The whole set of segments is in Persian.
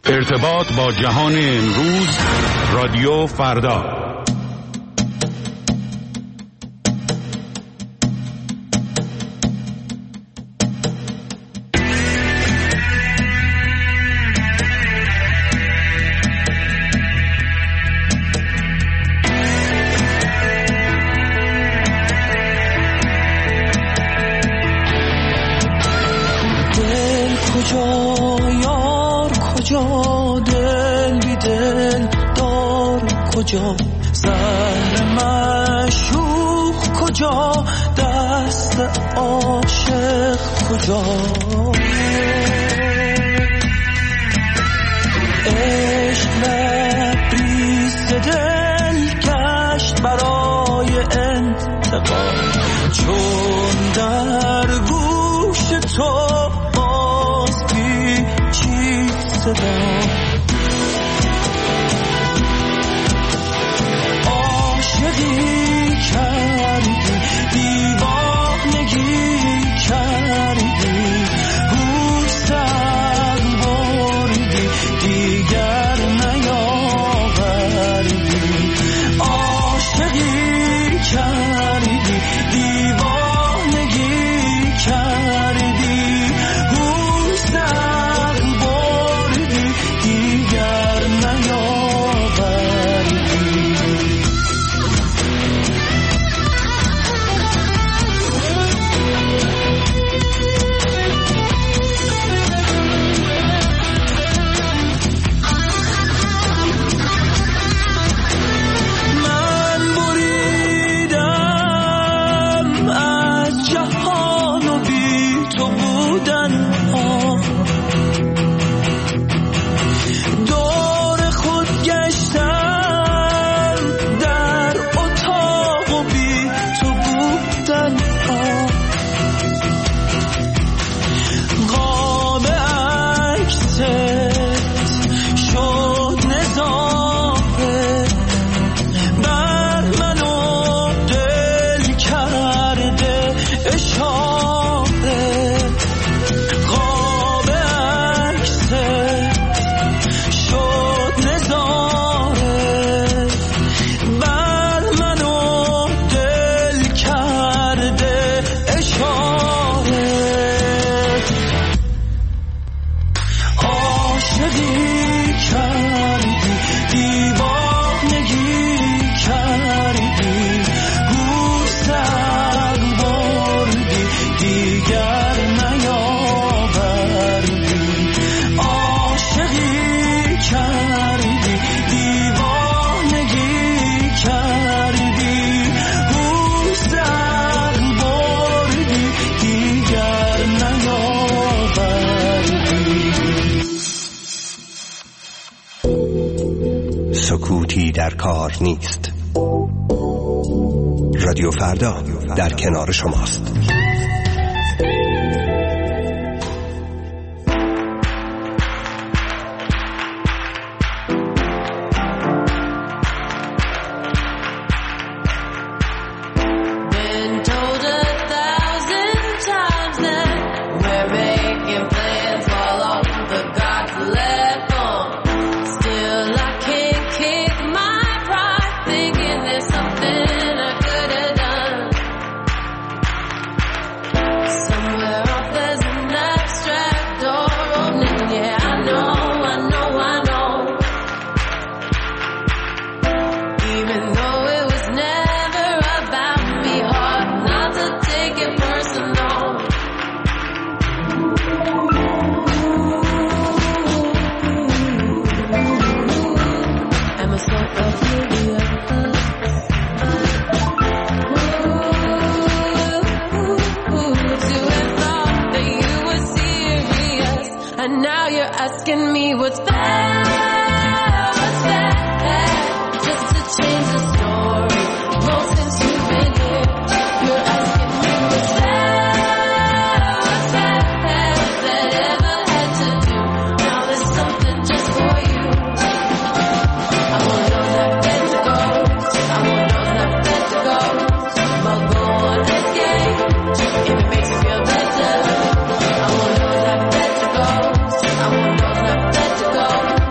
ارتباط با جهان امروز، رادیو فردا. کجا سر مشوق کجا دست عاشق کجا عشق لبریز دل گشت برای انتقام چون در گوش تو باز پیچید صدا سکوتی در کار نیست. رادیو فردا در کنار شماست. I won't know that better go.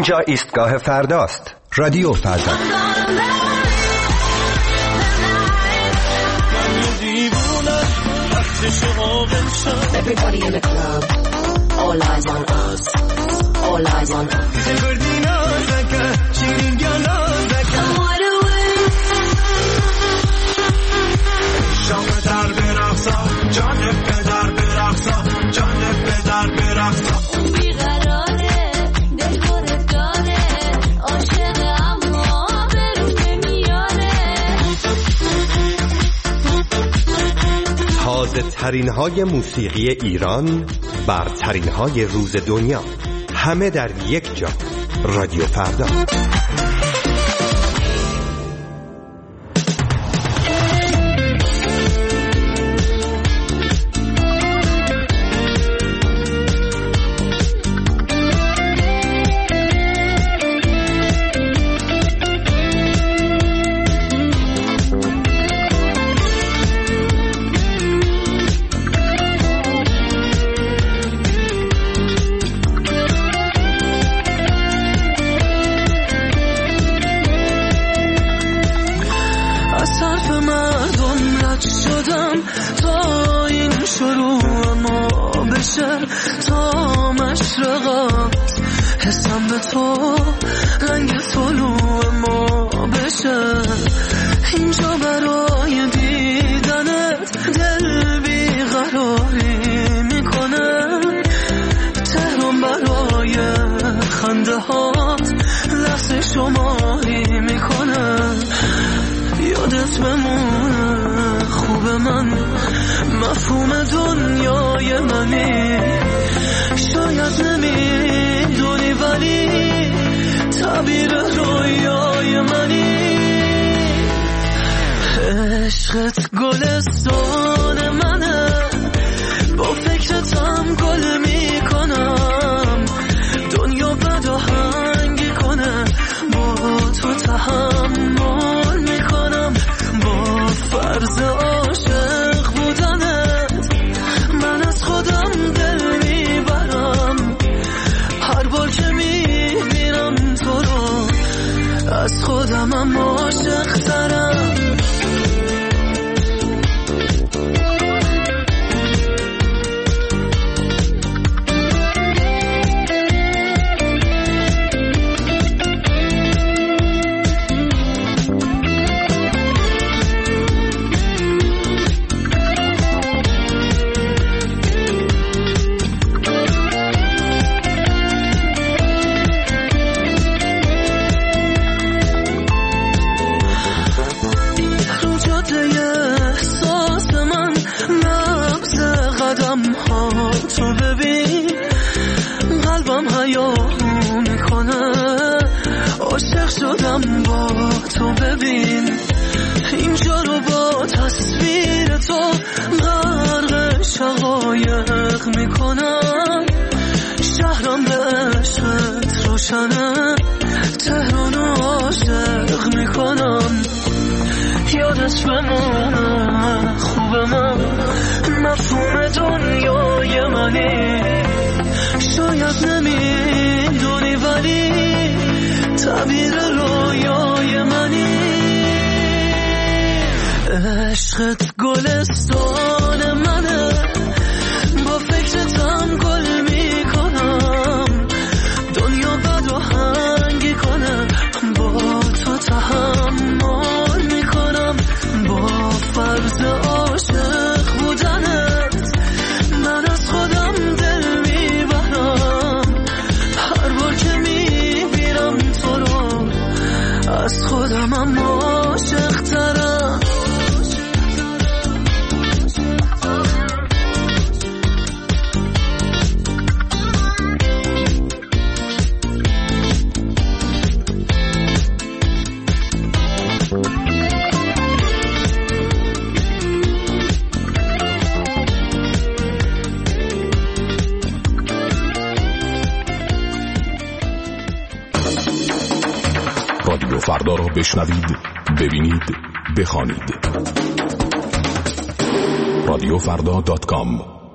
اینجا ایستگاه فرداست. رادیو فردا. Everybody in the club, all eyes on us, all eyes on us. شام در برقصا، جان پدر برقصا، جان پدر برقصا. اون بیقراره، دل خودت داره، عاشق اما برون نمیاره. تازه ترین های موسیقی ایران، برترین های روز دنیا، همه در یک جا. رادیو فردا. تا مشرقات حسم به تو رنگ طلوع ما بشه. اینجا برای دیدنت دل بیقراری میکنه. تهران برای خنده هات لحظه شماری میکنه. یادت بمونه خوب من، مفهوم دنیای منی. شاید نمیدونی ولی تعبیر رویای منی. عشقت گلستان منه، با فکرتم گل میکنم. دنیا بد آهنگی کنه، با تو تحمل میکنم. با فرض عاشق بودنت من از خودم دل میبرم. هر بار که میبینم تو رو از خودمم عاشق ترم. تو ببین قلبم حیاهو میکنه. عاشق شدم با تو ببین. اینجا رو با تصویر تو غرق شقایق میکنم. شهرم به عشقت روشنه، تهرانو عاشق میکنم. یادت بمونه خوب من، مفهوم دنیای منی. شاید نمیدونی ولی تعبیر رویای منی. عشقت گلستان منه، با فکرتم گل میکنم. دنیا بد آهنگی کنه، با تو تحمل میکنم. با فرض عاشق بودنت من از خودم دل میبرم. هر بار که میبینم تو رو از خودمم عاشق ترم. رادیو فردا را بشنوید، ببینید، بخوانید. رادیوفردا.com.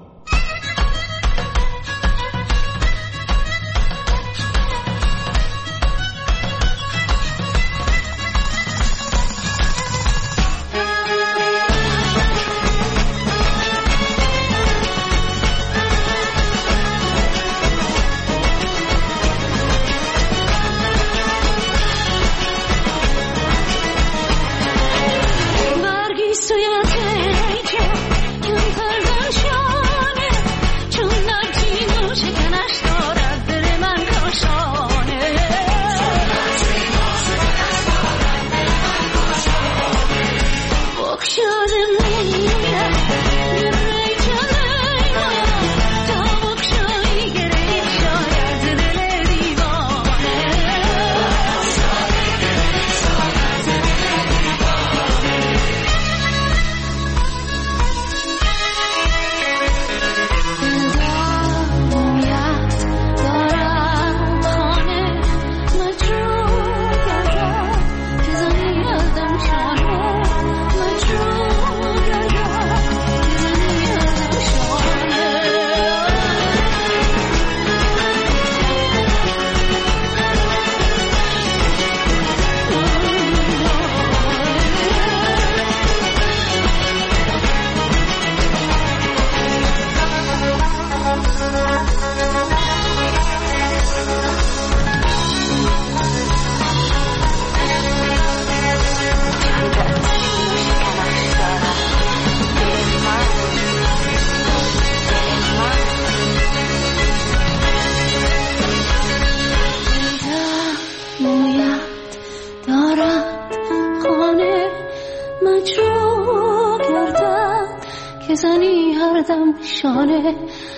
مجروح کردم که زنی هر دم شانه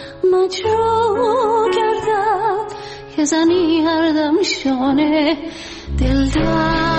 مجروح کردم که زنی هر دم شانه دلدار